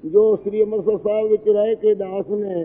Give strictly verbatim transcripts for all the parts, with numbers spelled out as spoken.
ਜੋ ਸ੍ਰੀ ਅੰਮ੍ਰਿਤਸਰ ਸਾਹਿਬ ਵਿੱਚ ਰਹਿ ਕੇ ਦਾਸ ਨੇ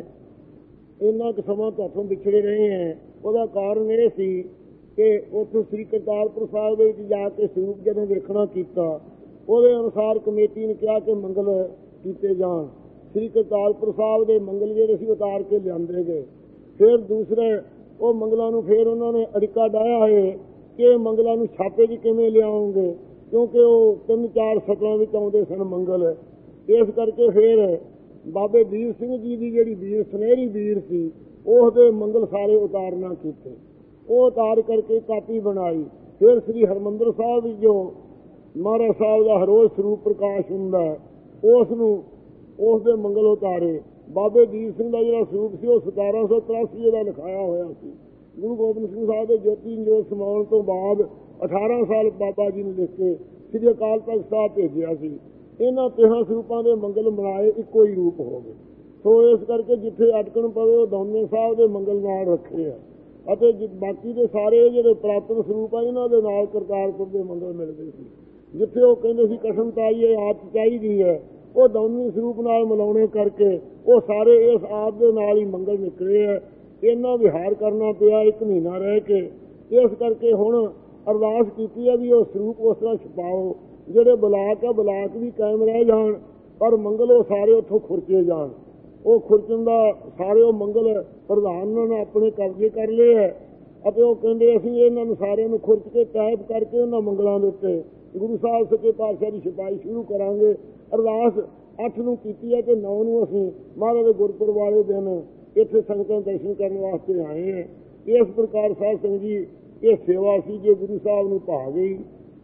ਇੰਨਾ ਕੁ ਸਮਾਂ ਤੁਹਾਤੋਂ ਵਿਛੜੇ ਰਹੇ ਹੈ, ਉਹਦਾ ਕਾਰਨ ਇਹ ਸੀ ਕਿ ਉੱਥੇ ਸ੍ਰੀ ਕਰਤਾਰਪੁਰ ਸਾਹਿਬ ਦੇ ਵਿੱਚ ਜਾ ਕੇ ਸਰੂਪ ਜਦੋਂ ਵੇਖਣਾ ਕੀਤਾ, ਉਹਦੇ ਅਨੁਸਾਰ ਕਮੇਟੀ ਨੇ ਕਿਹਾ ਕਿ ਮੰਗਲ ਕੀਤੇ ਜਾਣ। ਸ੍ਰੀ ਕਰਤਾਰਪੁਰ ਸਾਹਿਬ ਦੇ ਮੰਗਲ ਜਿਹੜੇ ਸੀ ਉਤਾਰ ਕੇ ਲਿਆਂਦੇ ਗਏ। ਫਿਰ ਦੂਸਰੇ ਉਹ ਮੰਗਲਾਂ ਨੂੰ ਫਿਰ ਉਹਨਾਂ ਨੇ ਅੜਿੱਕਾ ਡਾਹਿਆ ਹੈ ਕਿ ਮੰਗਲਾਂ ਨੂੰ ਛਾਪੇ 'ਚ ਕਿਵੇਂ ਲਿਆਉਂਗੇ, ਕਿਉਂਕਿ ਉਹ ਤਿੰਨ ਚਾਰ ਸਤਰਾਂ ਵਿੱਚ ਆਉਂਦੇ ਸਨ ਮੰਗਲ। ਇਸ ਕਰਕੇ ਫਿਰ ਬਾਬੇ ਵੀਰ ਸਿੰਘ ਜੀ ਦੀ ਜਿਹੜੀ ਵੀਰ ਸੁਨਹਿਰੀ ਵੀਰ ਸੀ ਉਹਦੇ ਮੰਗਲ ਸਾਰੇ ਉਤਾਰਨਾ ਕੀਤੇ। ਉਹ ਉਤਾਰ ਕਰਕੇ ਕਾਪੀ ਬਣਾਈ। ਫਿਰ ਸ੍ਰੀ ਹਰਿਮੰਦਰ ਸਾਹਿਬ ਵਿੱਚ ਜੋ ਮਹਾਰਾਜ ਸਾਹਿਬ ਦਾ ਹਰੋਜ਼ ਸਰੂਪ ਪ੍ਰਕਾਸ਼ ਹੁੰਦਾ ਉਸ ਨੂੰ ਉਸ ਦੇ ਮੰਗਲ ਉਤਾਰੇ। ਬਾਬੇ ਵੀਰ ਸਿੰਘ ਦਾ ਜਿਹੜਾ ਸਰੂਪ ਸੀ ਉਹ ਸਤਾਰਾਂ ਸੌ ਤਰਾਸੀ ਦਾ ਲਿਖਾਇਆ ਹੋਇਆ ਸੀ। ਗੁਰੂ ਗੋਬਿੰਦ ਸਿੰਘ ਸਾਹਿਬ ਦੇ ਜੋਤੀ ਜੋਤ ਸਮਾਉਣ ਤੋਂ ਬਾਅਦ ਅਠਾਰਾਂ ਸਾਲ ਬਾਬਾ ਜੀ ਨੇ ਲਿਖ ਕੇ ਸ੍ਰੀ ਅਕਾਲ ਤਖਤ ਸਾਹਿਬ ਭੇਜਿਆ ਸੀ। ਇਹਨਾਂ ਤੇਰਾਂ ਸਰੂਪਾਂ ਦੇ ਮੰਗਲ ਬਣਾਏ, ਇੱਕੋ ਹੀ ਰੂਪ ਹੋ ਗਏ। ਸੋ ਇਸ ਕਰਕੇ ਜਿੱਥੇ ਅਟਕਣ ਪਵੇ ਉਹ ਦੌਨੇ ਸਾਹਿਬ ਦੇ ਮੰਗਲ ਨਾਲ ਰੱਖੇ ਆ, ਅਤੇ ਬਾਕੀ ਦੇ ਸਾਰੇ ਜਿਹੜੇ ਪੁਰਾਤਨ ਸਰੂਪ ਆ ਇਹਨਾਂ ਦੇ ਨਾਲ ਕਰਤਾਰਪੁਰ ਦੇ ਮੰਗਲ ਮਿਲਦੇ ਸੀ। ਜਿੱਥੇ ਉਹ ਕਹਿੰਦੇ ਸੀ ਕਸਮ ਤਾਈ ਇਹ ਆਪ ਚਾਹੀਦੀ ਹੈ, ਉਹ ਦੌਨੀ ਸਰੂਪ ਨਾਲ ਮਿਲਾਉਣੇ ਕਰਕੇ ਉਹ ਸਾਰੇ ਇਸ ਆਪ ਦੇ ਨਾਲ ਹੀ ਮੰਗਲ ਨਿਕਲੇ ਹੈ। ਇਹਨਾਂ ਵਿਹਾਰ ਕਰਨਾ ਪਿਆ ਇੱਕ ਮਹੀਨਾ ਰਹਿ ਕੇ। ਇਸ ਕਰਕੇ ਹੁਣ ਅਰਦਾਸ ਕੀਤੀ ਹੈ ਵੀ ਉਹ ਸਰੂਪ ਉਸ ਤਰ੍ਹਾਂ ਛਪਾਓ, ਜਿਹੜੇ ਬਲਾਕ ਆ ਬਲਾਕ ਵੀ ਕਾਇਮ ਰਹਿ ਜਾਣ, ਪਰ ਮੰਗਲ ਉਹ ਸਾਰੇ ਉੱਥੋਂ ਖੁਰਚੇ ਜਾਣ। ਉਹ ਖੁਰਚਣ ਦਾ ਸਾਰੇ ਉਹ ਮੰਗਲ ਪ੍ਰਧਾਨ ਨੇ ਆਪਣੇ ਕਬਜ਼ੇ ਕਰ ਲਏ ਹੈ, ਅਤੇ ਉਹ ਕਹਿੰਦੇ ਅਸੀਂ ਇਹਨਾਂ ਨੂੰ ਸਾਰਿਆਂ ਨੂੰ ਖੁਰਚ ਕੇ ਟਾਈਪ ਕਰਕੇ ਉਹਨਾਂ ਮੰਗਲਾਂ ਦੇ ਉੱਤੇ ਗੁਰੂ ਸਾਹਿਬ ਸੱਚੇ ਪਾਤਸ਼ਾਹ ਦੀ ਛਪਾਈ ਸ਼ੁਰੂ ਕਰਾਂਗੇ। ਅਰਦਾਸ ਅੱਠ ਨੂੰ ਕੀਤੀ ਹੈ ਤੇ ਨੌ ਨੂੰ ਅਸੀਂ ਮਹਾਰਾਜ ਦੇ ਗੁਰਪੁਰਬ ਵਾਲੇ ਦਿਨ ਇੱਥੇ ਸੰਗਤਾਂ ਦਰਸ਼ਨ ਕਰਨ ਵਾਸਤੇ ਆਏ ਹਾਂ। ਇਸ ਪ੍ਰਕਾਰ ਸਾਧ ਸੰਗਤ ਜੀ ਇਹ ਸੇਵਾ ਸੀ ਜੋ ਗੁਰੂ ਸਾਹਿਬ ਨੂੰ ਭਾ ਗਈ।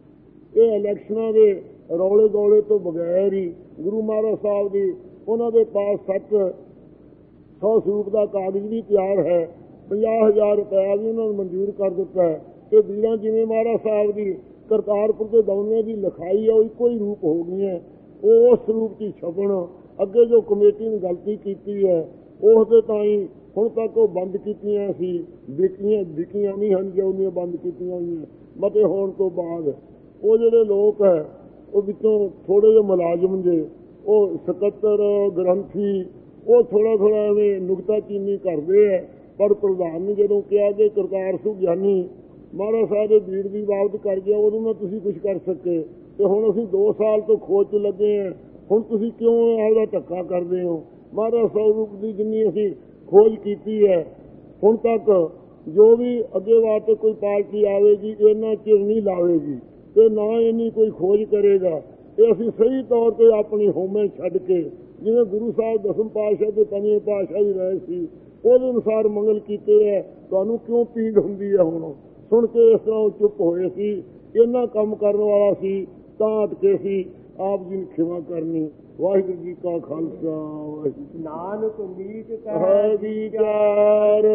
ਇਹ ਇਲੈਕਸ਼ਨਾਂ ਦੇ ਰੌਲੇ ਗੌਲੇ ਤੋਂ ਬਗੈਰ ਹੀ ਗੁਰੂ ਮਹਾਰਾਜ ਸਾਹਿਬ ਦੀ ਉਹਨਾਂ ਦੇ ਪਾਸ ਸੱਤ ਸੌ ਸਰੂਪ ਦਾ ਕਾਗਜ਼ ਵੀ ਤਿਆਰ ਹੈ। ਪੰਜਾਹ ਹਜ਼ਾਰ ਰੁਪਇਆ ਵੀ ਉਹਨਾਂ ਨੂੰ ਮਨਜ਼ੂਰ ਕਰ ਦਿੱਤਾ ਹੈ ਕਿ ਵੀਰਾਂ ਜਿਵੇਂ ਮਹਾਰਾਜ ਸਾਹਿਬ ਦੀ ਕਰਤਾਰਪੁਰ ਦੇ ਦੌਨੇ ਦੀ ਲਿਖਾਈ ਹੈ ਉਹ ਇੱਕੋ ਹੀ ਰੂਪ ਹੋ ਗਈ ਹੈ, ਉਹ ਉਸ ਰੂਪ 'ਚ ਛਪਣ। ਅੱਗੇ ਜੋ ਕਮੇਟੀ ਨੇ ਗਲਤੀ ਕੀਤੀ ਹੈ ਉਸ ਦੇ ਤਾਂ ਹੀ ਹੁਣ ਤੱਕ ਉਹ ਬੰਦ ਕੀਤੀਆਂ ਸੀ, ਵਿਕੀਆਂ ਵਿਕੀਆਂ ਨਹੀਂ ਹਨ ਜੋ ਉਹਨੀਆਂ ਬੰਦ ਕੀਤੀਆਂ ਹੋਈਆਂ। ਮਤੇ ਹੋਣ ਤੋਂ ਬਾਅਦ ਉਹ ਜਿਹੜੇ ਲੋਕ ਹੈ ਉਹ ਵਿੱਚੋਂ ਥੋੜ੍ਹੇ ਜਿਹੇ ਮੁਲਾਜ਼ਮ ਜੇ ਉਹ ਸਕੱਤਰ ਗ੍ਰੰਥੀ ਉਹ ਥੋੜ੍ਹਾ ਥੋੜ੍ਹਾ ਐਵੇਂ ਨੁਕਤਾਚੀਨੀ ਕਰਦੇ ਹੈ, ਪਰ ਪ੍ਰਧਾਨ ਨੇ ਜਦੋਂ ਕਿਹਾ ਕਿ ਕਰਤਾਰ ਸਿੰਘ ਗਿਆਨੀ ਮਹਾਰਾਜ ਸਾਹਿਬ ਦੇ ਵੀਰ ਦੀ ਬਾਬਤ ਕਰ ਗਿਆ ਉਦੋਂ ਨਾ ਤੁਸੀਂ ਕੁਛ ਕਰ ਸਕੇ, ਅਤੇ ਹੁਣ ਅਸੀਂ ਦੋ ਸਾਲ ਤੋਂ ਖੋਜ 'ਚ ਲੱਗੇ ਹਾਂ, ਹੁਣ ਤੁਸੀਂ ਕਿਉਂ ਆਪਦਾ ਧੱਕਾ ਕਰਦੇ ਹੋ? ਮਹਾਰਾਜ ਸਾਹਿਬ ਦੀ ਜਿੰਨੀ ਅਸੀਂ ਖੋਜ ਕੀਤੀ ਹੈ ਹੁਣ ਤੱਕ ਜੋ ਵੀ ਅੱਗੇ ਵਾਸਤੇ ਕੋਈ ਪਾਰਟੀ ਆਵੇਗੀ ਇੰਨਾ ਚਿਰ ਨਹੀਂ ਲਾਵੇਗੀ ਅਤੇ ਨਾ ਇੰਨੀ ਕੋਈ ਖੋਜ ਕਰੇਗਾ। ਇਹ ਅਸੀਂ ਸਹੀ ਤੌਰ 'ਤੇ ਆਪਣੀ ਹੋਮੇ ਛੱਡ ਕੇ ਜਿਵੇਂ ਗੁਰੂ ਸਾਹਿਬ ਦਸਮ ਪਾਤਸ਼ਾਹ ਦੇ ਪੰਜਵੇਂ ਪਾਤਸ਼ਾਹ ਹੀ ਰਹੇ ਸੀ ਉਹਦੇ ਅਨੁਸਾਰ ਮੰਗਲ ਕੀਤੇ ਹੈ। ਤੁਹਾਨੂੰ ਕਿਉਂ ਪੀੜ ਹੁੰਦੀ ਹੈ? ਹੁਣ ਸੁਣ ਕੇ ਇਸ ਤਰ੍ਹਾਂ ਉਹ ਚੁੱਪ ਹੋਏ ਸੀ। ਇੰਨਾ ਕੰਮ ਕਰਨ ਵਾਲਾ ਸੀ ਤਾਂ ਅਟਕੇ ਸੀ। ਆਪ ਜੀ ਨੂੰ ਖਿਮਾ ਕਰਨੀ। ਵਾਹਿਗੁਰੂ ਜੀ ਕਾ ਖਾਲਸਾ ਵਾਹਿਗੁਰੂ। ਨਾਨਕ ਮੀਤ ਹੈ ਵਿਚਾਰ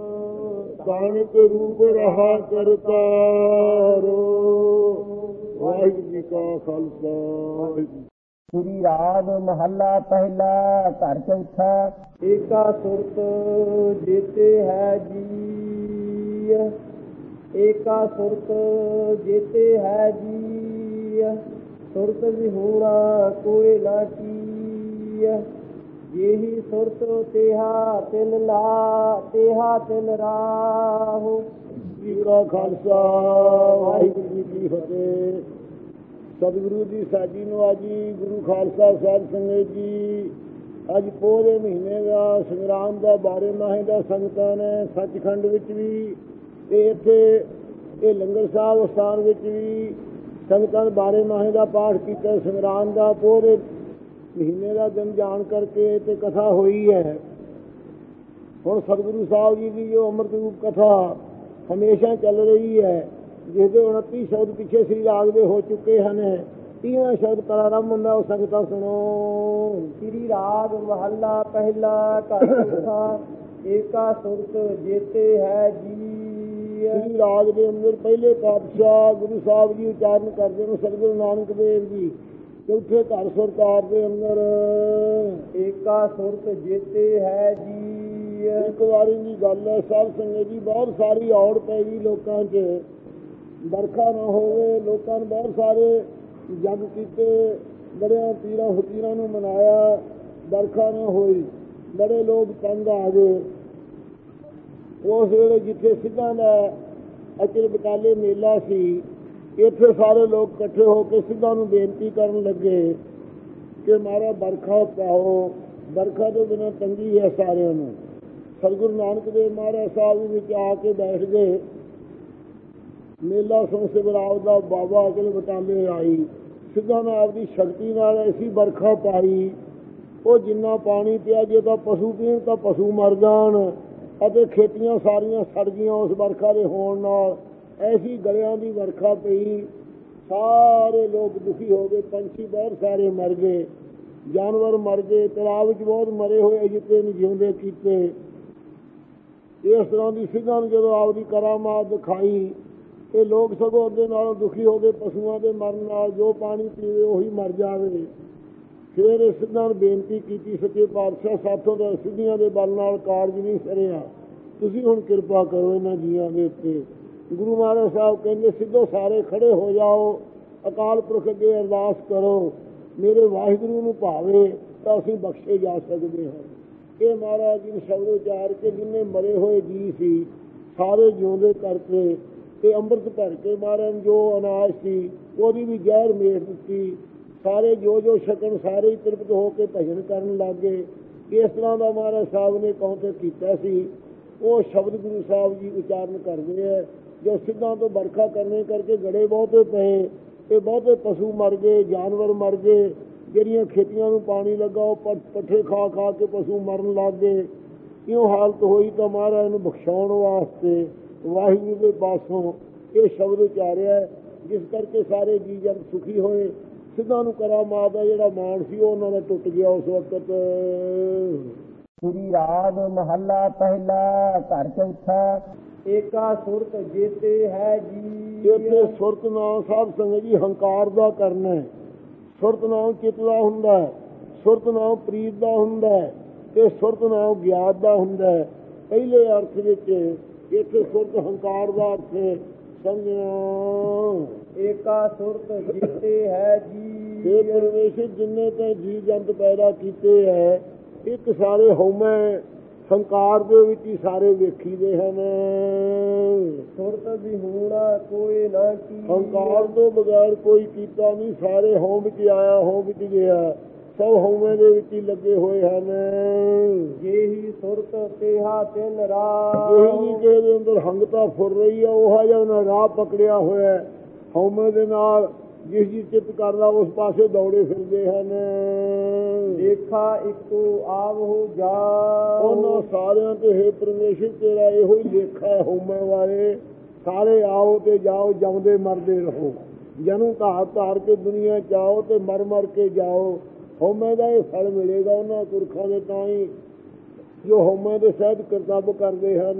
ਕਣਕ ਰੂਪ ਰਹਾ ਕਰਤਾਰ। ਵਾਹਿਗੁਰੂ ਜੀ ਕਾ ਖਾਲਸਾ ਵਾਹਿਗੁਰੂ। ਸ੍ਰੀ ਰਾਗ ਮਹੱਲਾ ਪਹਿਲਾ ਘਰ ਚੌਥਾ। ਏਕਾ ਸੁਰਤ ਜੀਤੇ ਹੈ ਜੀ, ਏਕਾ ਸੁਰਤ ਜੀਤੇ ਹੈ ਜੀ, ਸੁਰਤ ਵਿਹੂਣਾ ਕੋਈ ਨਾ ਕੀ। ਜਿਹੀ ਸੁਰਤ ਤੇਹਾ ਤਿਨ ਲਾ ਤੇਹਾ ਤਿਨ ਰਾਹੁ। ਜੀ ਕਾ ਖਾਲਸਾ ਵਾਹਿਗੁਰੂ ਜੀ ਕੀ ਫਤਿਹ। ਸਤਿਗੁਰੂ ਦੀ ਸਾਜੀ ਨਵਾਜੀ। ਗੁਰੂ ਖਾਲਸਾ ਸਾਹਿਬ ਸੰਗਤ ਜੀ, ਅੱਜ ਪੋਹ ਦੇ ਮਹੀਨੇ ਦਾ ਸੰਗਰਾਮ ਦਾ ਬਾਰੇ ਮਾਹੇ ਦਾ ਸੰਗਤਾਂ ਨੇ ਸੱਚਖੰਡ ਵਿੱਚ ਵੀ ਅਤੇ ਇੱਥੇ ਇਹ ਲੰਗਰ ਸਾਹਿਬ ਸਥਾਨ ਵਿੱਚ ਵੀ ਸੰਗਤਾਂ ਬਾਰੇ ਮਾਹੇ ਦਾ ਪਾਠ ਕੀਤਾ। ਸੰਗਰਾਮ ਦਾ ਪੋਹ ਦੇ ਮਹੀਨੇ ਦਾ ਦਿਨ ਜਾਣ ਕਰਕੇ ਅਤੇ ਕਥਾ ਹੋਈ ਹੈ। ਹੁਣ ਸਤਿਗੁਰੂ ਸਾਹਿਬ ਜੀ ਦੀ ਜੋ ਅੰਮ੍ਰਿਤ ਰੂਪ ਕਥਾ ਹਮੇਸ਼ਾ ਚੱਲ ਰਹੀ ਹੈ, ਜਿਹਦੇ ਉਨੱਤੀ ਸ਼ਬਦ ਪਿੱਛੇ ਸ੍ਰੀ ਰਾਗ ਦੇ ਹੋ ਚੁੱਕੇ ਹਨ। ਤੀਹਾਂ ਸ਼ਬਦ ਪ੍ਰਾਰੰਭ ਹੁੰਦਾ, ਉਹ ਸੰਗਤਾਂ ਸੁਣੋ। ਸ੍ਰੀ ਰਾਗ ਮਹੱਲਾ ਪਹਿਲਾ ਘਰ ਚੌਥਾ। ਏਕਾ ਸੁਰਤ ਜੀਤੇ ਹੈ ਜੀ। ਸ੍ਰੀ ਰਾਗ ਦੇ ਅੰਦਰ ਪਹਿਲੇ ਪਾਤਸ਼ਾਹ ਗੁਰੂ ਸਾਹਿਬ ਜੀ ਉਚਾਰਨ ਕਰਦੇ ਨੇ ਸਤਿਗੁਰੂ ਨਾਨਕ ਦੇਵ ਜੀ। ਚੌਥੇ ਘਰ ਸਰਕਾਰ ਦੇ ਅੰਦਰ ਏਕਾ ਸੁਰਤ ਜੀਤੇ ਹੈ ਜੀ। ਇੱਕ ਵਾਰੀ ਦੀ ਗੱਲ ਹੈ ਸਾਧ ਸੰਗਤ ਜੀ, ਬਹੁਤ ਸਾਰੀ ਔੜ ਪੈ ਗਈ ਲੋਕਾਂ 'ਚ। ਵਰਖਾ ਨਾ ਹੋਵੇ, ਲੋਕਾਂ ਨੇ ਬਹੁਤ ਸਾਰੇ ਜੱਗ ਕੀਤੇ, ਬੜਿਆਂ ਪੀਰਾਂ ਫਕੀਰਾਂ ਨੂੰ ਮਨਾਇਆ, ਵਰਖਾ ਨਾ ਹੋਈ, ਬੜੇ ਲੋਕ ਤੰਗ ਆ ਗਏ। ਉਸ ਵੇਲੇ ਜਿੱਥੇ ਸਿੱਧਾਂ ਦਾ ਅਚਲ ਬਟਾਲੇ ਮੇਲਾ ਸੀ, ਇੱਥੇ ਸਾਰੇ ਲੋਕ ਇਕੱਠੇ ਹੋ ਕੇ ਸਿੱਧਾਂ ਨੂੰ ਬੇਨਤੀ ਕਰਨ ਲੱਗੇ ਕਿ ਮਹਾਰਾਜ ਵਰਖਾ ਪਾਓ, ਵਰਖਾ ਤੋਂ ਬਿਨਾਂ ਤੰਗੀ ਹੈ ਸਾਰਿਆਂ ਨੂੰ। ਸਤਿਗੁਰੂ ਨਾਨਕ ਦੇਵ ਮਹਾਰਾਜ ਸਾਹਿਬ ਵਿੱਚ ਆ ਕੇ ਬੈਠ ਗਏ। ਮੇਲਾ ਸਿੰਘ ਸਿਵਰਾਜ ਦਾ ਬਾਬਾ ਅਚਲ ਬਟਾਲੇ ਆਈ, ਸਿੱਧਾਂ ਨੇ ਆਪਦੀ ਸ਼ਕਤੀ ਨਾਲ ਐਸੀ ਵਰਖਾ ਪਾਈ, ਉਹ ਜਿੰਨਾ ਪਾਣੀ ਪਿਆ, ਜੇ ਤਾਂ ਪਸ਼ੂ ਪੀਣ ਤਾਂ ਪਸ਼ੂ ਮਰ ਜਾਣ, ਅਤੇ ਖੇਤੀਆਂ ਸਾਰੀਆਂ ਸੜ ਗਈਆਂ ਉਸ ਵਰਖਾ ਦੇ ਹੋਣ ਨਾਲ। ਐਸੀ ਗਲਿਆਂ ਦੀ ਵਰਖਾ ਪਈ, ਸਾਰੇ ਲੋਕ ਦੁਖੀ ਹੋ ਗਏ। ਪੰਛੀ ਬਹੁਤ ਸਾਰੇ ਮਰ ਗਏ, ਜਾਨਵਰ ਮਰ ਗਏ, ਤਲਾਬ ਵਿੱਚ ਬਹੁਤ ਮਰੇ ਹੋਏ ਜਿੱਤੇ ਨੂੰ ਜਿਉਂਦੇ ਕੀਤੇ। ਇਸ ਤਰ੍ਹਾਂ ਦੀ ਸਿੱਧਾਂ ਨੂੰ ਜਦੋਂ ਆਪਦੀ ਕਰਾਮਾਤ ਦਿਖਾਈ, ਇਹ ਲੋਕ ਸਗੋਂ ਅੱਗੇ ਨਾਲੋਂ ਦੁਖੀ ਹੋ ਗਏ ਪਸ਼ੂਆਂ ਦੇ ਮਰਨ ਨਾਲ। ਜੋ ਪਾਣੀ ਪੀਵੇ ਉਹੀ ਮਰ ਜਾਵੇ। ਫਿਰ ਇਹ ਸਿੱਧਾਂ ਨੂੰ ਬੇਨਤੀ ਕੀਤੀ, ਸੱਚੇ ਪਾਤਸ਼ਾਹ ਸਾਥੋਂ ਤਾਂ ਸਿੱਧੀਆਂ ਦੇ ਬਲ ਨਾਲ ਕਾਰਜ ਨਹੀਂ ਸਰਿਆ, ਤੁਸੀਂ ਹੁਣ ਕਿਰਪਾ ਕਰੋ ਇਹਨਾਂ ਜੀਆਂ ਦੇ ਉੱਤੇ। ਗੁਰੂ ਮਹਾਰਾਜ ਸਾਹਿਬ ਕਹਿੰਦੇ, ਸਿੱਧੋ ਸਾਰੇ ਖੜੇ ਹੋ ਜਾਓ, ਅਕਾਲ ਪੁਰਖ ਅੱਗੇ ਅਰਦਾਸ ਕਰੋ, ਮੇਰੇ ਵਾਹਿਗੁਰੂ ਨੂੰ ਭਾਵੇ ਤਾਂ ਅਸੀਂ ਬਖਸ਼ੇ ਜਾ ਸਕਦੇ ਹਾਂ। ਇਹ ਮਹਾਰਾਜ ਜੀ ਨੇ ਸ਼ਬਦ ਉਚਾਰ ਕੇ ਜਿੰਨੇ ਮਰੇ ਹੋਏ ਜੀ ਸੀ ਸਾਰੇ ਜਿਉਂਦੇ ਕਰਕੇ, ਤੇ ਅੰਮ੍ਰਿਤ ਭਰ ਕੇ ਮਹਾਰਾਜ ਜੋ ਅਨਾਜ ਸੀ ਉਹਦੀ ਵੀ ਜ਼ਹਿਰ ਮੇਟ ਦਿੱਤੀ। ਸਾਰੇ ਜੋ ਜੋ ਛਕਣ ਸਾਰੇ ਹੀ ਤ੍ਰਿਪਤ ਹੋ ਕੇ ਭਜਨ ਕਰਨ ਲੱਗ ਗਏ। ਇਸ ਤਰ੍ਹਾਂ ਦਾ ਮਹਾਰਾਜ ਸਾਹਿਬ ਨੇ ਕੌਂਤੇ ਕੀਤਾ ਸੀ। ਉਹ ਸ਼ਬਦ ਗੁਰੂ ਸਾਹਿਬ ਜੀ ਉਚਾਰਨ ਕਰਦੇ ਹੈ। ਜੋ ਸਿੱਧਾਂ ਤੋਂ ਵਰਖਾ ਕਰਨੇ ਕਰਕੇ ਗੜੇ ਬਹੁਤੇ ਪਏ, ਤੇ ਬਹੁਤੇ ਪਸ਼ੂ ਮਰ ਗਏ, ਜਾਨਵਰ ਮਰ ਗਏ। ਜਿਹੜੀਆਂ ਖੇਤੀਆਂ ਨੂੰ ਪਾਣੀ ਲੱਗਾ ਉਹ ਪ ਪੱਠੇ ਖਾ ਖਾ ਕੇ ਪਸ਼ੂ ਮਰਨ ਲੱਗ ਗਏ। ਇਉਂ ਹਾਲਤ ਹੋਈ ਤਾਂ ਮਹਾਰਾਜ ਨੂੰ ਬਖਸ਼ਾਉਣ ਵਾਸਤੇ ਵਾਹਿਗੁਰੂ ਦੇ ਪਾਸੋਂ ਇਹ ਸ਼ਬਦ ਉਚਾਰਿਆ, ਜਿਸ ਕਰਕੇ ਸਾਰੇ ਜੀ ਜਨ ਸੁਖੀ ਹੋਏ। ਸਿੱਧਾਂ ਨੂੰ ਕਰਾਮਾਤ ਦਾ ਜਿਹੜਾ ਮਾਣ ਸੀ ਉਹ ਉਹਨਾਂ ਦਾ ਟੁੱਟ ਗਿਆ ਉਸ ਵਕਤ। ਸ੍ਰੀ ਰਾਗ ਮਹੱਲਾ ਪਹਿਲਾ ਘਰ ਚੌਥਾ। ਏਕਾ ਸੁਰਤ ਜੀਤੇ ਹੈ ਜੀ। ਇੱਥੇ ਸੁਰਤ ਨਾਮ ਸਾਧ ਸੰਗਤ ਜੀ ਹੰਕਾਰ ਦਾ ਕਰਨਾ ਹੈ। ਸੁਰਤ ਨਾਮ ਚਿੱਤ ਦਾ ਹੁੰਦਾ ਹੈ, ਸੁਰਤ ਨਾਮ ਪ੍ਰੀਤ ਦਾ ਹੁੰਦਾ ਹੈ, ਤੇ ਸੁਰਤ ਨਾਮ ਗਿਆਤ ਦਾ ਹੁੰਦਾ ਹੈ। ਪਹਿਲੇ ਅਰਥ ਵਿੱਚ ਇੱਥੇ ਸੁਰਤ ਹੰਕਾਰ ਦਾ ਅਰਥ ਹੈ ਸਮਝਣਾ। ਏਕਾ ਸੁਰਤ ਜੀਤੇ ਹੈ ਜੀ। ਇਹ ਪਰਮੇਸ਼ਰ ਜਿੰਨੇ ਤਾਂ ਜੀ ਜੰਤ ਪੈਦਾ ਕੀਤੇ ਹੈ, ਇੱਕ ਸਾਰੇ ਹਉਮੈ ਹੰਕਾਰ ਦੇ ਵਿੱਚ ਹੀ ਸਾਰੇ ਵੇਖੀਦੇ ਹਨ। ਸੁਰਤ ਵਿਹੂਣਾ ਕੋਈ ਨਾ ਕੀ। ਹੰਕਾਰ ਤੋਂ ਬਗੈਰ ਕੋਈ ਕੀਤਾ ਨਹੀਂ। ਸਾਰੇ ਹਉ ਵਿੱਚ ਆਇਆ, ਹਉ ਵਿੱਚ ਗਿਆ, ਸਭ ਹਉਮੈ ਦੇ ਵਿੱਚ ਹੀ ਲੱਗੇ ਹੋਏ ਹਨ। ਜਿਹੀ ਸੁਰਤ ਤੇਹਾ ਤਿਨ ਰਾਹ। ਜਿਹੀ ਜੀ ਕਿਸੇ ਦੇ ਅੰਦਰ ਹੰਗਤਾ ਫੁਰ ਰਹੀ ਆ, ਉਹ ਜਿਹਾ ਉਹਨਾਂ ਰਾਹ ਪਕੜਿਆ ਹੋਇਆ ਹਉਮੈ ਦੇ ਨਾਲ। ਜਿਸ ਜੀ ਚਿੱਤ ਕਰਦਾ ਉਸ ਪਾਸੇ ਦੌੜੇ ਫਿਰਦੇ ਹਨ। ਦੇਖਾ ਇੱਕੋ ਆਵ ਹੋ ਜਾ। ਉਹਨਾਂ ਸਾਰਿਆਂ ਤੇ ਹੈ ਪਰਮੇਸ਼ਰ ਤੇਰਾ ਇਹੋ ਹੀ ਲੇਖਾ ਹੈ ਹਉਮੈ ਵਾਲੇ। ਸਾਰੇ ਆਓ ਤੇ ਜਾਓ, ਜਮਦੇ ਮਰਦੇ ਰਹੋ। ਜਨਮ ਧਾਰ ਧਾਰ ਕੇ ਦੁਨੀਆ ਚ ਆਓ ਤੇ ਮਰ ਮਰ ਕੇ ਜਾਓ। ਹਉਮੈ ਦਾ ਇਹ ਫਲ ਮਿਲੇਗਾ ਉਹਨਾਂ ਪੁਰਖਾਂ ਦੇ ਤਾਂ ਹੀ ਜੋ ਹਉਮੈ ਦੇ ਸਹਿਤ ਕਰਤੱਵ ਕਰਦੇ ਹਨ।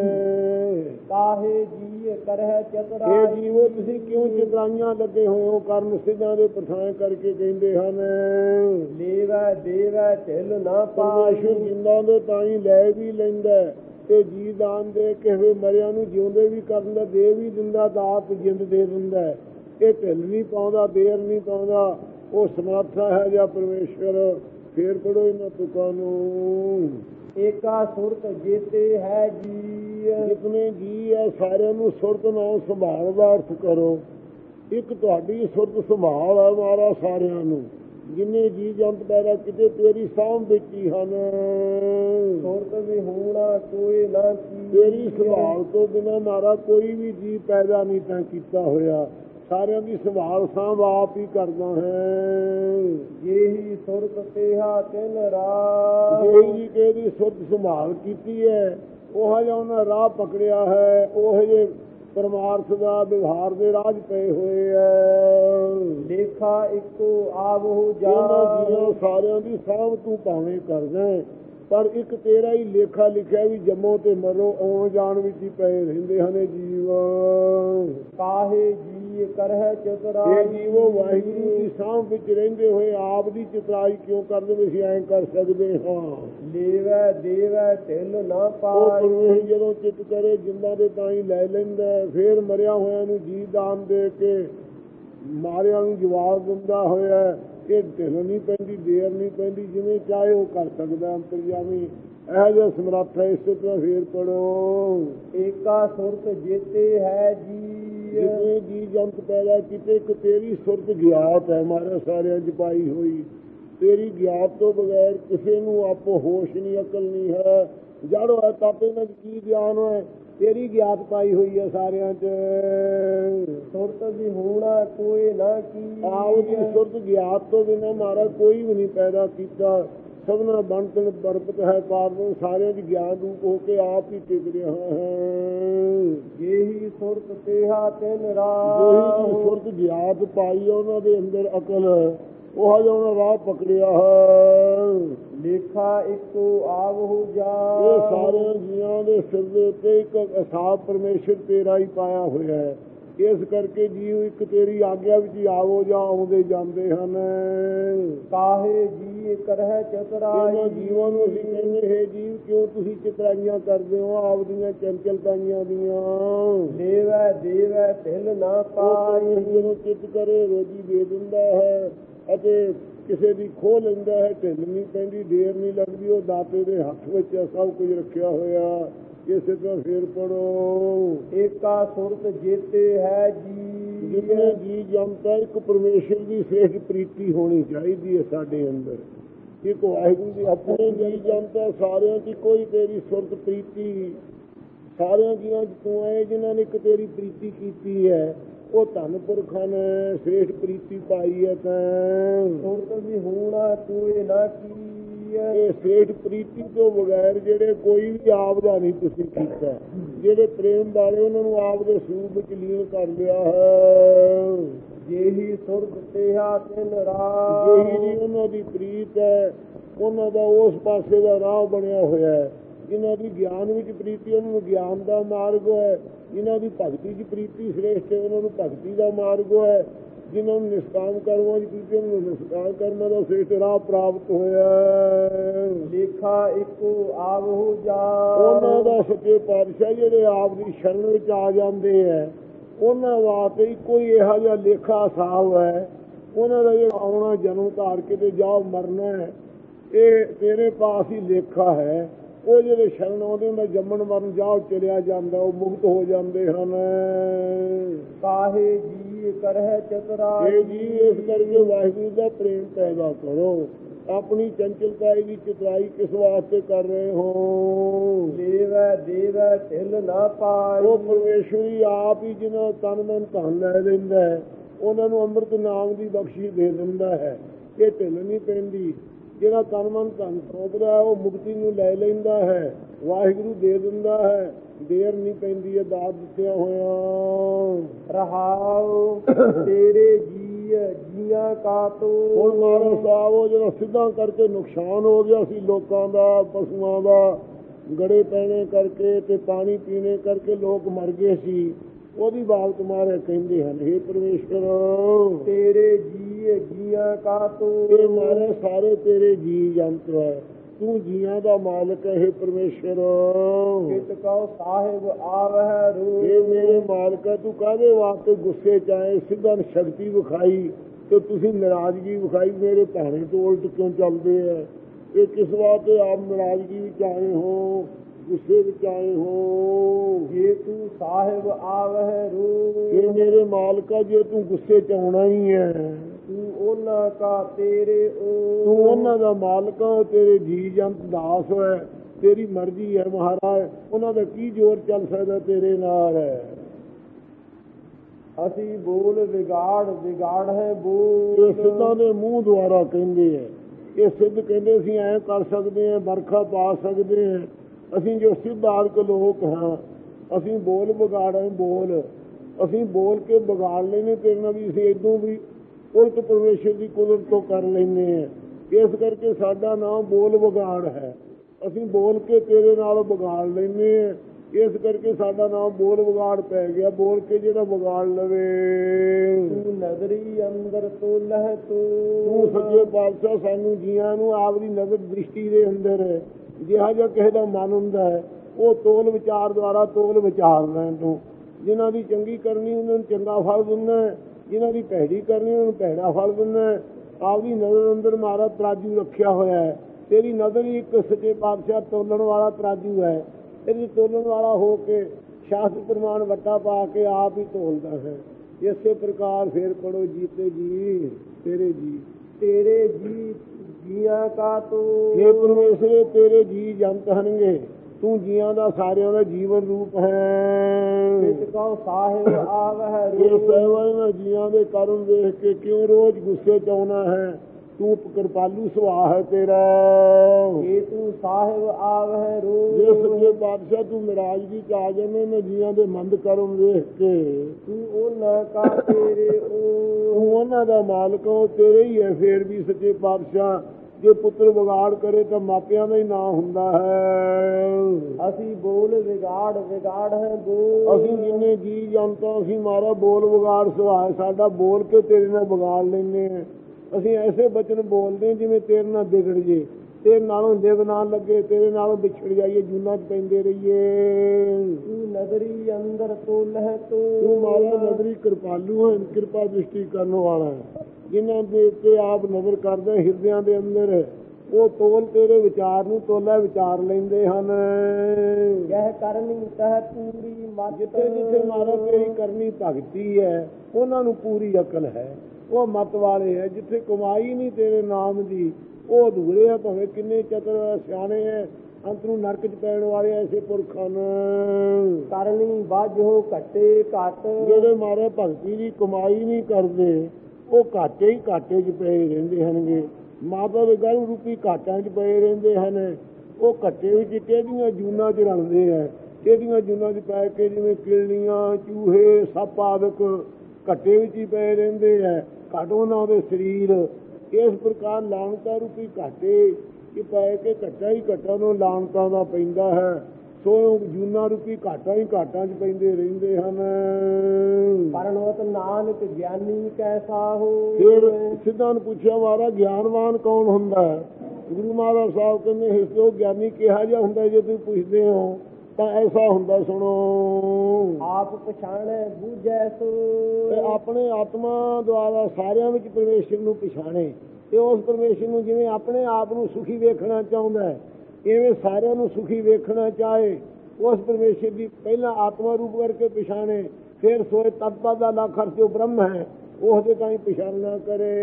ਕਾਹੇ ਜੀ ਕਰਹਿ ਚਤੁਰਾਈ। ਇਹ ਜੀਵੋ ਤੁਸੀਂ ਕਿਉਂ ਚਤਰਾਈਆਂ ਲੱਗੇ ਹੋਏ ਹੋ ਕਰਨ। ਸਿੱਧਾਂ ਦੇ ਪਠਾਏ ਕਰਕੇ ਕਹਿੰਦੇ ਹਨ। ਲੇਵੈ ਦੇਵੈ ਢਿੱਲ ਨਾ ਪਾਈ। ਪਰਮੇਸ਼ਰ ਜਿੰਦਾਂ ਦੇ ਤਾਂ ਹੀ ਲੈ ਵੀ ਲੈਂਦਾ ਤੇ ਜੀ ਦਾਨ ਦੇ ਕੇ ਮਰਿਆਂ ਨੂੰ ਜਿਉਂਦੇ ਵੀ ਕਰਨ ਦੇ ਵੀ ਦਿੰਦਾ, ਦਾਤ ਜਿੰਦ ਦੇ ਦਿੰਦਾ। ਇਹ ਢਿੱਲ ਨਹੀਂ ਪਾਉਂਦਾ, ਦੇਰ ਨਹੀਂ ਪਾਉਂਦਾ। ਉਹ ਸਮਰੱਥਾ ਹੈ ਜਾਂ ਪਰਮੇਸ਼ਰ। ਫੇਰ ਪੜੋ ਇਹਨਾਂ ਤੁਕਾਂ ਨੂੰ। ਏਕਾ ਸੁਰਤ ਜੀਤੇ ਹੈ ਜੀ। ਜਿਤਨੇ ਜੀ ਹੈ ਸਾਰਿਆਂ ਨੂੰ ਸੁਰਤ ਨਾਲ ਸੰਭਾਲ ਦਾ ਅਰਥ ਕਰੋ। ਇੱਕ ਤੁਹਾਡੀ ਸੁਰਤ ਸੰਭਾਲ ਹੈ ਮਹਾਰਾਜ ਸਾਰਿਆਂ ਨੂੰ। ਜਿੰਨੇ ਜੀ ਜੰਤ ਪੈਦਾ ਕਿਤੇ ਤੇਰੀ ਸਾਂਭ ਵਿੱਚ ਹੀ ਹਨ। ਸੁਰਤ ਵਿਹੂਣਾ ਕੋਈ ਨਾ ਕੀ। ਤੇਰੀ ਸੰਭਾਲ ਤੋਂ ਬਿਨਾਂ ਮਾਰਾ ਕੋਈ ਵੀ ਜੀ ਪੈਦਾ ਨਹੀਂ ਤਾਂ ਕੀਤਾ ਹੋਇਆ। ਸਾਰਿਆਂ ਦੀ ਸੰਭਾਲ ਸਾਂਭ ਆਪ ਹੀ ਕਰਦਾ ਹੈ। ਜਿਹੀ ਸੁਰਤ ਤੇਹਾ ਤਿਨ ਰਾਹ। ਜਿਹੀ ਜੀ ਕਿਹਦੀ ਸੁਰਤ ਸੰਭਾਲ ਕੀਤੀ ਹੈ ਉਹ ਜਿਹਾ ਉਹਨਾਂ ਰਾਹ ਪਕੜਿਆ ਹੈ। ਉਹ ਜਿਹੇ ਪਰਮਾਰਥ ਦਾ ਵਿਵਹਾਰ ਦੇ ਰਾਜ ਪਏ ਹੋਏ ਹੈ। ਲੇਖਾ ਇੱਕੋ ਆਵ ਹੋ ਜਾ। ਜੀਆਂ ਸਾਰਿਆਂ ਦੀ ਸਾਂਭ ਤੂੰ ਭਾਵੇਂ ਕਰਦਾ, ਪਰ ਇੱਕ ਤੇਰਾ ਹੀ ਲੇਖਾ ਲਿਖਿਆ ਵੀ ਜੰਮੋ ਤੇ ਮਰੋ ਆਉਣ ਜਾਣ ਵਿੱਚ ਹੀ ਪਏ ਰਹਿੰਦੇ ਹਨ ਜੀਵ। ਕਾਹੇ ਜੀ ਕਰਹਿ ਚਤੁਰਾਈ। ਇਹ ਜੀਵੋ ਵਾਹਿਗੁਰੂ ਦੀ ਸਾਂਭ ਵਿੱਚ ਰਹਿੰਦੇ ਹੋਏ ਆਪ ਦੀ ਚਤੁਰਾਈ ਕਿਉਂ ਕਰਦੇ ਵੀ ਅਸੀਂ ਐਂ ਕਰ ਸਕਦੇ ਹਾਂ। ਲੇਵੈ ਦੇਵੈ ਢਿੱਲ ਨਾ ਪਾਈ। ਉਹ ਜਦੋਂ ਚਿੱਤ ਕਰੇ ਜਿੰਦਾਂ ਦੇ ਤਾਂ ਹੀ ਲੈ ਲੈਂਦਾ। ਫੇਰ ਮਰਿਆ ਹੋਇਆ ਨੂੰ ਜੀ ਦਾਨ ਦੇ ਕੇ ਮਾਰਿਆਂ ਨੂੰ ਜਵਾਬ ਦਿੰਦਾ ਹੋਇਆ ਇਹ ਢਿੱਲ ਨਹੀਂ ਪੈਂਦੀ, ਦੇਰ ਨਹੀਂ ਪੈਂਦੀ, ਜਿਵੇਂ ਚਾਹੇ ਉਹ ਕਰ ਸਕਦਾ ਅੰਤਰਜਾਮੀ। ਇਹੋ ਜਿਹਾ ਸਮਰੱਥ ਹੈ। ਇਸੇ ਤਰ੍ਹਾਂ ਫੇਰ ਪੜੋ। ਏਕਾ ਸੁਰਤ ਜੇਤੇ ਹੈ ਜੀ। ਜਿਵੇਂ ਜੀ ਜੰਤ ਪੈਦਾ ਕੀਤੇ ਇੱਕ ਤੇਰੀ ਸੁਰਤ ਗਿਆਤ ਹੈ ਮਾਰੇ ਸਾਰਿਆਂ ਚ ਪਾਈ ਹੋਈ। ਤੇਰੀ ਗਿਆਤ ਤੋਂ ਬਗੈਰ ਕਿਸੇ ਨੂੰ ਆਪੋ ਹੋਸ਼ ਨਹੀਂ, ਅਕਲ ਨਹੀਂ ਹੈ। ਜੜ ਹੋਇਆ ਤਪ ਇਹਨਾਂ ਚ ਕੀ ਗਿਆਨ ਹੋਏ? ਤੇਰੀ ਗਿਆਤ ਪਾਈ ਹੋਈ ਹੈ ਸਾਰਿਆਂ ਚ। ਸੁਰਤ ਦੀ ਹੋਣਾ ਕੋਈ ਨਾ ਕੀ। ਆਪ ਦੀ ਸੁਰਤ ਗਿਆਤ ਤੋਂ ਬਿਨਾਂ ਮਾਰਾ ਕੋਈ ਵੀ ਨਹੀਂ ਪੈਦਾ ਕੀਤਾ। ਸਭਨਾ ਬਣਤਨ ਬਰਬਤ ਹੈ ਪਾਰ, ਸਾਰਿਆਂ ਦੀ ਗਿਆਨ ਰੂਪ ਹੋ ਕੇ ਆਪ ਹੀ ਟਿਕ ਰਿਹਾ ਹੈ। ਜਿਹੀ ਸੁਰਤ ਤੇਹਾ ਤਿਨ ਰਾਹ। ਜਿਹੀ ਸੁਰਤ ਗਿਆਤ ਪਾਈ ਉਹਨਾਂ ਦੇ ਅੰਦਰ ਅਕਲ, ਉਹ ਜਿਹਾ ਉਹਨਾਂ ਰਾਹ ਪਕੜਿਆ ਹੈ। ਲੇਖਾ ਇੱਕੋ ਆਵਹੁ ਜਾ। ਇਹ ਸਾਰੇ ਜੀਆਂ ਦੇ ਸਿਰ ਦੇ ਉੱਤੇ ਇੱਕ ਅਸਾਬ ਪਰਮੇਸ਼ਰ ਤੇਰਾ ਹੀ ਪਾਇਆ ਹੋਇਆ ਹੈ। ਇਸ ਕਰਕੇ ਜੀਵ ਇੱਕ ਤੇਰੀ ਆਗਿਆ ਵਿੱਚ ਹੀ ਆਵੋ ਜਾ ਆਉਂਦੇ ਜਾਂਦੇ ਹਨ। ਕਾਹੇ ਜੀ ਕਰਹਿ ਚਤਰਾਈ। ਇਹਨਾਂ ਜੀਵਾਂ ਨੂੰ ਅਸੀਂ ਕਹਿੰਦੇ ਹੈ ਜੀਵ ਕਿਉਂ ਤੁਸੀਂ ਚਤਰਾਈਆਂ ਕਰਦੇ ਹੋ ਆਪਦੀਆਂ ਚੰਚਲਤਾਈਆਂ ਦੀਆਂ। ਦੇਵੈ ਦੇਵੈ ਢਿਲ ਨਾ ਪਾਈ। ਜਦੋਂ ਚਿੱਤ ਕਰੇ ਰੋਜੀ ਦੇ ਦਿੰਦਾ ਹੈ ਅਤੇ ਕਿਸੇ ਦੀ ਖੋਹ ਲੈਂਦਾ ਹੈ। ਢਿੱਲ ਨਹੀਂ ਪੈਂਦੀ, ਦੇਰ ਨਹੀਂ ਲੱਗਦੀ। ਉਹ ਦਾਤੇ ਦੇ ਹੱਥ ਵਿੱਚ ਸਭ ਕੁਝ ਰੱਖਿਆ ਹੋਇਆ। ਇਸੇ ਤਰ੍ਹਾਂ ਫੇਰ ਪੜੋ। ਏਕਾ ਸੁਰਤ ਜੇਤੇ ਹੈ ਜੀ। ਜਿਵੇਂ ਜੀ ਜੰਮਦਾ ਇੱਕ ਪਰਮੇਸ਼ਰ ਦੀ ਸ੍ਰੇਸ਼ਟ ਪ੍ਰੀਤੀ ਹੋਣੀ ਚਾਹੀਦੀ ਹੈ ਸਾਡੇ ਅੰਦਰ। ਇੱਕ ਵਾਹਿਗੁਰੂ ਦੀ ਆਪਣੇ ਜੀ ਜੰਮਦਾ ਸਾਰਿਆਂ ਦੀ ਕੋਈ ਤੇਰੀ ਸੁਰਤ ਪ੍ਰੀਤੀ ਸਾਰਿਆਂ ਜੀਆਂ ਚ ਤੂੰ ਆਏ ਜਿਨ੍ਹਾਂ ਨੇ ਇੱਕ ਤੇਰੀ ਪ੍ਰੀਤੀ ਕੀਤੀ ਹੈ। ਉਹ ਧੰਨ ਪੁਰਖਾਂ ਨੇ ਸ੍ਰੇਸ਼ਟ ਪ੍ਰੀਤੀ ਪਾਈ ਹੈ। ਤਾਂ ਸੁਰਤ ਦੀ ਹੋਣਾ ਕੋਈ ਨਾ ਕੀ। ਇਹ ਸ੍ਰੇਸ਼ਟ ਪ੍ਰੀਤੀ ਤੋਂ ਬਗੈਰ ਜਿਹੜੇ ਕੋਈ ਵੀ ਆਪ ਦਾ ਨਹੀਂ ਤੁਸੀਂ ਕੀਤਾ। ਜਿਹੜੇ ਪ੍ਰੇਮ ਵਾਲੇ ਉਹਨਾਂ ਨੂੰ ਆਪ ਦੇ ਸਰੂਪ ਵਿੱਚ ਲੀਨ ਕਰ ਲਿਆ ਹੈ। ਜਿਹੀ ਸੁਰਤ ਤੇਹਾ ਤਿਨ ਰਾਹ। ਜਿਹੀ ਜੀ ਉਹਨਾਂ ਦੀ ਪ੍ਰੀਤ ਹੈ, ਉਹਨਾਂ ਦਾ ਉਸ ਪਾਸੇ ਦਾ ਰਾਹ ਬਣਿਆ ਹੋਇਆ ਹੈ। ਜਿਨ੍ਹਾਂ ਦੀ ਗਿਆਨ ਵਿੱਚ ਪ੍ਰੀਤੀ ਉਹਨਾਂ ਨੂੰ ਗਿਆਨ ਦਾ ਮਾਰਗ ਹੈ। ਜਿਨ੍ਹਾਂ ਦੀ ਭਗਤੀ 'ਚ ਪ੍ਰੀਤੀ ਸ੍ਰੇਸ਼ਟ ਹੈ ਉਹਨਾਂ ਨੂੰ ਭਗਤੀ ਦਾ ਮਾਰਗ ਹੈ। ਜਿਨ੍ਹਾਂ ਨੂੰ ਨਿਸ਼ਕਾਮ ਕਰਮਾਂ ਦੀ ਪ੍ਰੀਤੀ ਉਹਨਾਂ ਨੂੰ ਨਿਸ਼ਕਾਮ ਕਰਮਾਂ ਦਾ ਸ੍ਰੇਸ਼ਟ ਰਾਹ ਪ੍ਰਾਪਤ ਹੋਇਆ। ਲੇਖਾ ਇੱਕੋ ਆਵਹੁ ਜਾ। ਉਹਨਾਂ ਦਾ ਸੱਚੇ ਪਾਤਸ਼ਾਹ ਜਿਹੜੇ ਆਪ ਦੀ ਸ਼ਰਨ ਵਿੱਚ ਆ ਜਾਂਦੇ ਹੈ ਉਹਨਾਂ ਵਾਸਤੇ ਇੱਕੋ ਹੀ ਇਹੋ ਜਿਹਾ ਲੇਖਾ ਹਿਸਾਬ ਹੈ। ਉਹਨਾਂ ਦਾ ਜਿਹੜਾ ਆਉਣਾ ਜਨਮ ਧਾਰ ਕੇ ਤੇ ਜਾਓ ਮਰਨਾ ਹੈ, ਇਹ ਤੇਰੇ ਪਾਸ ਹੀ ਲੇਖਾ ਹੈ। ਉਹ ਜਿਹੜੇ ਸ਼ਰਨ ਆਉਂਦੇ ਉਹਨਾਂ ਦਾ ਜੰਮਣ ਮਰਨ ਜਾਓ ਚਲਿਆ ਜਾਂਦਾ, ਉਹ ਮੁਕਤ ਹੋ ਜਾਂਦੇ ਹਨ। ਕਾਹੇ ਜੀ ਕਰਹਿ ਚਤਰਾਈ। ਇਹ ਜੀ ਇਸ ਕਰਕੇ ਵਾਹਿਗੁਰੂ ਦਾ ਪ੍ਰੇਮ ਪੈਦਾ ਕਰੋ। ਆਪਣੀ ਚੰਚਲਤਾ ਦੀ ਚਤਰਾਈ ਕਿਸ ਵਾਸਤੇ ਕਰ ਰਹੇ ਹੋ? ਦੇਵੈ ਦੇਵੈ ਢਿਲ ਨਾ ਪਾਈ। ਉਹ ਪਰਮੇਸ਼ਵਰ ਹੀ ਆਪ ਹੀ ਜਿਹਨਾਂ ਤਨ ਮਨ ਧਨ ਲੈ ਲੈਂਦਾ ਹੈ ਉਹਨਾਂ ਨੂੰ ਅੰਮ੍ਰਿਤ ਨਾਮ ਦੀ ਬਖਸ਼ਿਸ਼ ਦੇ ਦਿੰਦਾ ਹੈ। ਇਹ ਢਿੱਲ ਨਹੀਂ ਪੈਂਦੀ। ਜਿਹੜਾ ਤਨ ਮਨ ਧਨ ਸੌਂਪਦਾ ਹੈ ਉਹ ਮੁਕਤੀ ਨੂੰ ਲੈ ਲੈਂਦਾ ਹੈ। ਵਾਹਿਗੁਰੂ ਦੇ ਦਿੰਦਾ ਹੈ, ਦੇਰ ਨਹੀਂ ਪੈਂਦੀ ਹੈ ਦਾਤ ਦਿੱਤਿਆਂ ਹੋਇਆ। ਰਹਾਉ ਤੇਰੇ ਜੀ ਜੀਆਂ ਕਾ ਤੋ। ਹੁਣ ਮਾਰੋ ਸਾਹਿਬ ਉਹ ਜਿਹੜਾ ਸਿੱਧਾ ਕਰਕੇ ਨੁਕਸਾਨ ਹੋ ਗਿਆ ਸੀ ਲੋਕਾਂ ਦਾ, ਪਸ਼ੂਆਂ ਦਾ, ਗੜੇ ਪੈਣੇ ਕਰਕੇ ਤੇ ਪਾਣੀ ਪੀਣੇ ਕਰਕੇ ਲੋਕ ਮਰ ਗਏ ਸੀ। ਉਹਦੀ ਬਾਤ ਤੁਮਾਰੇ ਕਹਿੰਦੇ ਹਨ ਹੇ ਪਰਮੇਸ਼ਵਰ ਤੇਰੇ ਜੀ ਜੀਆਂ ਕਾ ਤੋ। ਇਹ ਮਾਰੇ ਸਾਰੇ ਤੇਰੇ ਜੀ ਜੰਤ ਹੈ। ਤੂੰ ਜੀਆਂ ਦਾ ਮਾਲਕ ਹੈ। ਹੇ ਪਰਮੇਸ਼ਵਰ ਕਿਤ ਕਉ ਸਾਹਿਬ ਆਵਹਿ ਰੂਪ। ਇਹ ਮੇਰੇ ਮਾਲਕ ਹੈ ਤੂੰ ਕਾਹਦੇ ਵਾਸਤੇ ਗੁੱਸੇ ਚ ਆਏ? ਸਿੱਧਾ ਸ਼ਕਤੀ ਵਿਖਾਈ ਤੇ ਤੁਸੀਂ ਨਾਰਾਜ਼ਗੀ ਵਿਖਾਈ। ਮੇਰੇ ਭਾਣੇ ਤੋਂ ਉਲਟ ਕਿਉਂ ਚੱਲਦੇ ਹੈ? ਇਹ ਕਿਸ ਵਾਸਤੇ ਆਪ ਨਾਰਾਜ਼ਗੀ ਵਿੱਚ ਆਏ ਹੋ, ਗੁੱਸੇ ਵਿੱਚ ਆਏ ਹੋ? ਜੇ ਤੂੰ ਸਾਹਿਬ ਆਵਹਿ ਰੂਪ। ਇਹ ਮੇਰੇ ਮਾਲਕਾ ਜੇ ਤੂੰ ਗੁੱਸੇ ਚ ਆਉਣਾ ਹੀ ਹੈ, ਤੂੰ ਉਹਨਾਂ ਕਾ ਤੇਰੇ ਉਹ। ਤੂੰ ਉਹਨਾਂ ਦਾ ਮਾਲਕ ਹੈ, ਤੇਰੇ ਜੀ ਜੰਤ ਦਾਸ ਹੈ, ਤੇਰੀ ਮਰਜ਼ੀ ਹੈ ਮਹਾਰਾਜ। ਉਹਨਾਂ ਦਾ ਕੀ ਜ਼ੋਰ ਚੱਲ ਸਕਦਾ ਤੇਰੇ ਨਾਲ ਹੈ? ਅਸੀਂ ਬੋਲ ਵਿਗਾੜ ਵਿਗਾੜ ਹੈ ਬੋਲ। ਇਹ ਸਿੱਧਾਂ ਦੇ ਮੂੰਹ ਦੁਆਰਾ ਕਹਿੰਦੇ ਹੈ। ਇਹ ਸਿੱਧ ਕਹਿੰਦੇ ਅਸੀਂ ਐਂ ਕਰ ਸਕਦੇ ਹਾਂ, ਵਰਖਾ ਪਾ ਸਕਦੇ ਹਾਂ। ਅਸੀਂ ਜੋ ਸਿੱਧਾਰਕ ਲੋਕ ਹਾਂ ਅਸੀਂ ਬੋਲ ਵਿਗਾੜੇ ਬੋਲ। ਅਸੀਂ ਬੋਲ ਕੇ ਵਿਗਾੜ ਲੈਂਦੇ ਤੇਰੇ ਨਾਲ ਵੀ। ਅਸੀਂ ਇੱਦੋਂ ਵੀ ਉਲਟ ਪਰਮੇਸ਼ਰ ਦੀ ਕੁਦਰਤ ਤੋਂ ਕਰ ਲੈਂਦੇ ਹਾਂ। ਇਸ ਕਰਕੇ ਸਾਡਾ ਨਾਮ ਬੋਲ ਵਿਗਾੜ ਹੈ। ਅਸੀਂ ਬੋਲ ਕੇ ਤੇਰੇ ਨਾਲ ਵਿਗਾੜ ਲੈਂਦੇ ਹਾਂ। ਇਸ ਕਰਕੇ ਸਾਡਾ ਨਾਮ ਬੋਲ ਵਿਗਾੜ ਪੈ ਗਿਆ। ਬੋਲ ਕੇ ਜਿਹੜਾ ਵਿਗਾੜ ਲਵੇ। ਤੂੰ ਨਜ਼ਰੀ ਅੰਦਰ ਤੋਂ ਲਹਿ ਤੂੰ। ਤੂੰ ਸੱਚੇ ਪਾਤਸ਼ਾਹ ਸਾਨੂੰ ਜੀਆਂ ਨੂੰ ਆਪਦੀ ਨਜ਼ਰ ਦ੍ਰਿਸ਼ਟੀ ਦੇ ਅੰਦਰ ਜਿਹੜਾ ਜਿਹਾ ਕਿਸੇ ਦਾ ਮਨ ਹੁੰਦਾ ਹੈ ਉਹ ਤੋਲ ਵਿਚਾਰ ਦੁਆਰਾ ਤੋਲ ਵਿਚਾਰ ਲੈਣ ਤੂੰ। ਜਿਨ੍ਹਾਂ ਦੀ ਚੰਗੀ ਕਰਨੀ ਉਹਨਾਂ ਨੂੰ ਚੰਗਾ ਫਲ ਦਿੰਦਾ, ਜਿਨ੍ਹਾਂ ਦੀ ਭੈੜੀ ਕਰਨੀ ਉਹਨਾਂ ਨੂੰ ਭੈੜਾ ਫਲ ਦਿੰਦਾ। ਆਪਦੀ ਨਜ਼ਰ ਅੰਦਰ ਮਹਾਰਾਜ ਤਰਾਜੂ ਰੱਖਿਆ ਹੋਇਆ ਹੈ। ਤੇਰੀ ਨਜ਼ਰ ਹੀ ਇੱਕ ਸੱਚੇ ਪਾਤਸ਼ਾਹ ਤੋਲਣ ਵਾਲਾ ਤਰਾਜੂ ਹੈ। ਇਹਦੀ ਤੋਲਣ ਵਾਲਾ ਹੋ ਕੇ ਸ਼ਾਸਤਰ ਪ੍ਰਮਾਣ ਵੱਟਾ ਪਾ ਕੇ ਆਪ ਹੀ ਤੋਲਦਾ ਹੈ। ਇਸੇ ਪ੍ਰਕਾਰ ਫੇਰ ਪੜੋ ਜੀਤੇ ਜੀ ਤੇਰੇ ਜੀ ਤੇਰੇ ਜੀ ਜੀਆਂ ਕਾ ਤੂੰ हे ਪਰਮੇਸ਼ਰ ਤੇਰੇ ਜੀ ਜੰਤ ਹਨਗੇ, ਤੂੰ ਜੀਆਂ ਦਾ ਸਾਰਿਆਂ ਦਾ ਜੀਵਨ ਰੂਪ ਹੈ। ਵਿੱਚ ਕਉ ਸਾਹਿਬ ਆਵਹਿ ਇਹ ਰੂਪ ਸਹਿਵਾਂ ਜੀਆਂ ਦੇ ਕਾਰਨ ਦੇਖ ਕੇ ਕਿਉਂ ਰੋਜ਼ ਗੁੱਸੇ ਚ ਆਉਣਾ ਹੈ? ਤੂੰ ਕਿਰਪਾਲੂ ਸੁਭਾਅ ਹੈ ਤੇਰਾ। ਜੇ ਤੂੰ ਸਾਹਿਬ ਆਵਹਿ ਜੇ ਰੂਪ ਸੱਚੇ ਪਾਤਸ਼ਾਹ ਤੂੰ ਨਾਰਾਜ਼ਗੀ ਚ ਆ ਜਾਵੇਂ ਨਾ ਜੀਆਂ ਦੇ ਮੰਦ ਕਰਮ ਵੇਖ ਕੇ, ਤੂੰ ਉਹਨਾਂ ਕਾ ਤੇਰੇ ਉਹ ਤੂੰ ਉਹਨਾਂ ਦਾ ਮਾਲਕ ਹੋ, ਤੇਰੇ ਹੀ ਹੈ। ਫੇਰ ਵੀ ਸੱਚੇ ਪਾਤਸ਼ਾਹ ਜੇ ਪੁੱਤਰ ਵਿਗਾੜ ਕਰੇ ਤਾਂ ਮਾਪਿਆਂ ਦਾ ਹੀ ਨਾਂ ਹੁੰਦਾ ਹੈ। ਅਸੀਂ ਬੋਲ ਵਿਗਾੜ ਵਿਗਾੜ ਹੈ ਬੋਲ ਅਸੀਂ ਜਿੰਨੇ ਜੀ ਜਨਤਾ ਅਸੀਂ ਮਾਰਾ ਬੋਲ ਵਿਗਾੜ ਸੁਭਾਅ ਸਾਡਾ, ਬੋਲ ਕੇ ਤੇਰੇ ਨਾਲ ਵਿਗਾੜ ਲੈਂਦੇ ਹਾਂ। ਅਸੀਂ ਐਸੇ ਬਚਨ ਬੋਲਦੇ ਹਾਂ ਜਿਵੇਂ ਤੇਰੇ ਨਾਲ ਵਿਗੜ ਜੇ, ਤੇਰੇ ਨਾਲੋਂ ਦਿਵ ਨਾ ਲੱਗੇ, ਤੇਰੇ ਨਾਲੋਂ ਵਿਛੜ ਜਾਈਏ, ਜੂਨਾਂ 'ਚ ਪੈਂਦੇ ਰਹੀਏ। ਤੂੰ ਨਦਰੀ ਅੰਦਰ ਤੋਲਹਿ ਤੂੰ ਮਾਰਾ ਤੂੰ ਨਦਰੀ ਕਿਰਪਾਲੂ ਹੈ, ਕਿਰਪਾ ਦ੍ਰਿਸ਼ਟੀ ਕਰਨ ਵਾਲਾ ਹੈ। ਜਿਨ੍ਹਾਂ ਦੇ ਉੱਤੇ ਆਪ ਨਜ਼ਰ ਕਰਦਾ ਹਿਰਦਿਆਂ ਦੇ ਅੰਦਰ, ਉਹ ਤੋਲ ਤੇਰੇ ਵਿਚਾਰ ਨੂੰ ਤੋਲਾ ਵਿਚਾਰ ਲੈਂਦੇ ਹਨ। ਕਹਿ ਕਰਨੀ ਤਹ ਪੂਰੀ ਮਤ ਜਿੱਥੇ ਜਿੱਥੇ ਮਾਰਾ ਤੇਰੀ ਕਰਨੀ ਭਗਤੀ ਹੈ ਉਹਨਾਂ ਨੂੰ ਪੂਰੀ ਅਕਲ ਹੈ, ਉਹ ਮਤ ਵਾਲੇ ਹੈ। ਜਿੱਥੇ ਕਮਾਈ ਨਹੀਂ ਤੇਰੇ ਨਾਮ ਦੀ ਉਹ ਅਧੂਰੇ ਆ, ਭਾਵੇਂ ਕਿੰਨੇ ਚਤਰ ਸਿਆਣੇ ਹੈ, ਅੰਤ ਨੂੰ ਨਰਕ ਚ ਪੈਣ ਵਾਲੇ ਐਸੇ ਪੁਰਖ ਹਨ। ਕਰਨੀ ਬਾਝੋ ਘਟੇ ਘਟ ਜਿਹੜੇ ਮਾਰੇ ਭਗਤੀ ਦੀ ਕਮਾਈ ਨਹੀਂ ਕਰਦੇ ਉਹ ਘਾਟੇ ਹੀ ਘਾਟੇ ਚ ਪਏ ਰਹਿੰਦੇ ਹਨਗੇ। ਮਾਤਾ ਦੇ ਗਰਭ ਰੂਪੀ ਘਾਟਾਂ ਚ ਪਏ ਰਹਿੰਦੇ ਹਨ। ਉਹ ਘੱਟੇ ਵਿੱਚ ਕਿਹੜੀਆਂ ਜੂਨਾਂ ਚ ਰਲਦੇ ਹੈ, ਕਿਹੜੀਆਂ ਜੂਨਾਂ ਚ ਪੈ ਕੇ ਜਿਵੇਂ ਕਿਲਣੀਆਂ ਚੂਹੇ ਸੱਪ ਆਦਿਕ ਘੱਟੇ ਵਿੱਚ ਹੀ ਪਏ ਰਹਿੰਦੇ ਹੈ। ਘੱਟ ਉਹਨਾਂ ਦੇ ਸਰੀਰ ਇਸ ਪ੍ਰਕਾਰ ਲਾਣਤਾ ਰੂਪੀ ਘਾਟੇ ਕਿ ਪੈ ਕੇ ਘੱਟਾ ਹੀ ਘੱਟਾ ਨੂੰ ਲਾਣਤਾਂ ਦਾ ਪੈਂਦਾ ਹੈ। ਸੋ ਜੂਨਾਂ ਰੂਪੀ ਘਾਟਾਂ ਹੀ ਘਾਟਾਂ 'ਚ ਪੈਂਦੇ ਰਹਿੰਦੇ ਹਨ। ਪਰਣਵਤ ਨਾਨਕ ਗਿਆਨੀ ਕੈਸਾ ਹੋ। ਫਿਰ ਸਿੱਧਾਂ ਨੂੰ ਪੁੱਛਿਆ ਮਹਾਰਾਜ ਗਿਆਨਵਾਨ ਕੌਣ ਹੁੰਦਾ ਹੈ? ਗੁਰੂ ਮਹਾਰਾਜ ਸਾਹਿਬ ਕਹਿੰਦੇ ਹਿਸੋ ਗਿਆਨੀ ਕਿਹਾ ਜਿਹਾ ਹੁੰਦਾ, ਜੇ ਤੁਸੀਂ ਪੁੱਛਦੇ ਹੋ ਤਾਂ ਐਸਾ ਹੁੰਦਾ। ਸੁਣੋ, ਆਪ ਪਛਾਣੈ ਬੂਝੈ ਸੋ। ਤੇ ਆਪਣੇ ਆਤਮਾ ਦੁਆਰਾ ਸਾਰਿਆਂ ਵਿੱਚ ਪਰਮੇਸ਼ਰ ਨੂੰ ਪਛਾਣੇ ਤੇ ਉਸ ਪਰਮੇਸ਼ਰ ਨੂੰ ਜਿਵੇਂ ਆਪਣੇ ਆਪ ਨੂੰ ਸੁਖੀ ਵੇਖਣਾ ਚਾਹੁੰਦਾ ਹੈ ਇਵੇਂ ਸਾਰਿਆਂ ਨੂੰ ਸੁਖੀ ਵੇਖਣਾ ਚਾਹੇ। ਉਸ ਪਰਮੇਸ਼ਰ ਦੀ ਪਹਿਲਾਂ ਆਤਮਾ ਰੂਪ ਕਰਕੇ ਪਛਾਣੇ, ਫਿਰ ਸੋਏ ਤਤਪਦ ਦਾ ਲੱਖ ਅਰਥ ਜੋ ਬ੍ਰਹਮ ਹੈ ਉਹਦੇ ਤਾਂ ਹੀ ਪਛਾਣਨਾ ਕਰੇ।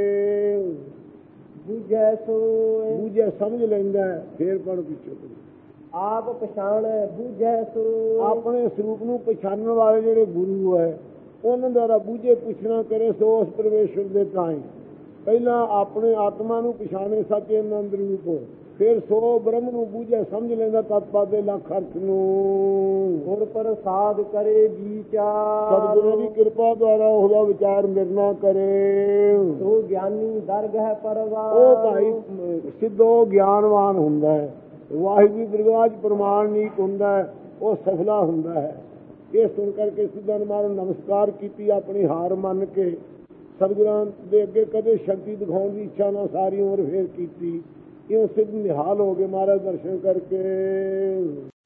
ਬੂਝੈ ਸੋ ਬੂਝੈ ਸਮਝ ਲੈਂਦਾ, ਫਿਰ ਪੜ ਪਿੱਛੋਂ ਆਪ ਪਛਾਣੈ ਬੂਝੈ ਸੋ। ਆਪਣੇ ਸਰੂਪ ਨੂੰ ਪਛਾਣਨ ਵਾਲੇ ਜਿਹੜੇ ਗੁਰੂ ਹੈ ਉਹਨਾਂ ਦੁਆਰਾ ਬੂਝੇ ਪੁੱਛਣਾ ਕਰੇ ਸੋ ਉਸ ਪਰਮੇਸ਼ਰ ਦੇ ਤਾਂ ਹੀ ਪਹਿਲਾਂ ਆਪਣੇ ਆਤਮਾ ਨੂੰ ਪਛਾਣੇ ਸੱਚੇ ਆਨੰਦ ਰੂਪ, ਫਿਰ ਸੋ ਬ੍ਰਹਮ ਨੂੰ ਬੂਝੇ ਸਮਝ ਲੈਂਦਾ ਤਤਪਦ ਦੇ ਲੱਖ ਅਰਥ ਨੂੰ। ਗੁਰ ਪ੍ਰਸਾਦ ਕਰੇ ਵਿਚਾਰ। ਸਤਿਗੁਰੂ ਦੀ ਕਿਰਪਾ ਦੁਆਰਾ ਉਹਦਾ ਵਿਚਾਰ ਮਿਰਨਾ ਕਰੇ ਸੋ ਗਿਆਨੀ ਦਰਗਹਿ ਪਰਵਾਰ। ਉਹ ਭਾਈ ਸਿੱਧੋ ਗਿਆਨਵਾਨ ਹੁੰਦਾ ਹੈ। ਵਾਹਿਗੁਰੂ ਦਰਗਾਹ 'ਚ ਪ੍ਰਮਾਣਿਕ ਹੁੰਦਾ ਹੈ, ਉਹ ਸਫਲਾ ਹੁੰਦਾ ਹੈ। ਇਹ ਸੁਣ ਕਰਕੇ ਸਿੱਧਾ ਮਾਰਨ ਨਮਸਕਾਰ ਕੀਤੀ, ਆਪਣੀ ਹਾਰ ਮੰਨ ਕੇ ਸਤਿਗੁਰਾਂ ਦੇ ਅੱਗੇ ਕਦੇ ਸ਼ਕਤੀ ਦਿਖਾਉਣ ਦੀ ਇੱਛਾ ਨਾ ਸਾਰੀ ਉਮਰ ਫੇਰ ਕੀਤੀ। ਇਹ ਸਿੱਧ ਨਿਹਾਲ ਹੋ ਗਏ ਮਹਾਰਾਜ ਦਰਸ਼ਨ ਕਰਕੇ।